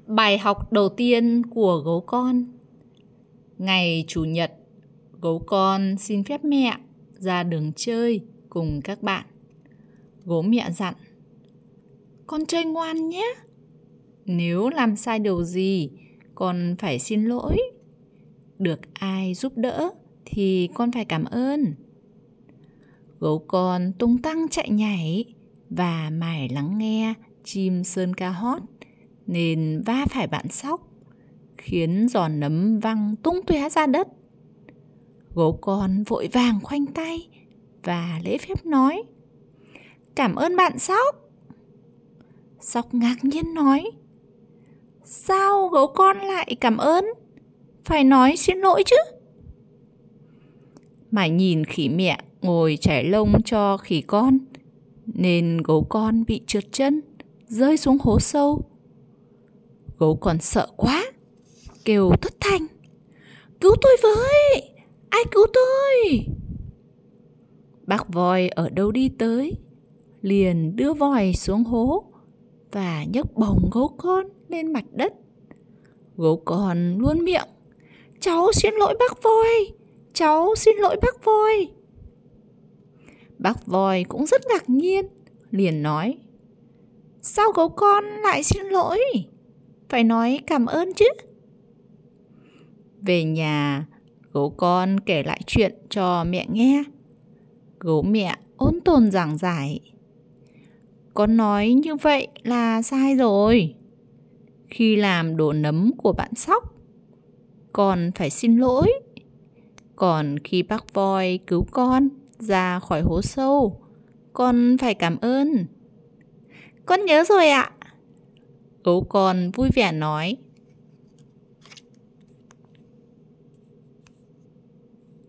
Bài học đầu tiên của gấu con. Ngày Chủ nhật, gấu con xin phép mẹ ra đường chơi cùng các bạn. Gấu mẹ dặn: "Con chơi ngoan nhé. Nếu làm sai điều gì, con phải xin lỗi. Được ai giúp đỡ thì con phải cảm ơn." Gấu con tung tăng chạy nhảy và mải lắng nghe chim sơn ca hót, nên va phải bạn sóc, khiến giòn nấm văng tung tóe ra đất. Gấu con vội vàng khoanh tay và lễ phép nói: "Cảm ơn bạn sóc." Sóc ngạc nhiên nói: "Sao gấu con lại cảm ơn? Phải nói xin lỗi chứ." Mải nhìn khỉ mẹ ngồi chải lông cho khỉ con, nên gấu con bị trượt chân, rơi xuống hố sâu. Gấu con sợ quá, kêu thất thanh: "Cứu tôi với! Ai cứu tôi!" Bác voi ở đâu đi tới, liền đưa vòi xuống hố và nhấc bổng gấu con lên mặt đất. Gấu con luôn miệng: "Cháu xin lỗi bác voi! Cháu xin lỗi bác voi!" Bác voi cũng rất ngạc nhiên, liền nói: "Sao gấu con lại xin lỗi? Phải nói cảm ơn chứ." Về nhà, gấu con kể lại chuyện cho mẹ nghe. Gấu mẹ ôn tồn giảng giải: "Con nói như vậy là sai rồi. Khi làm đổ nấm của bạn sóc, con phải xin lỗi. Còn khi bác voi cứu con ra khỏi hố sâu, con phải cảm ơn." "Con nhớ rồi ạ." Gấu con vui vẻ nói.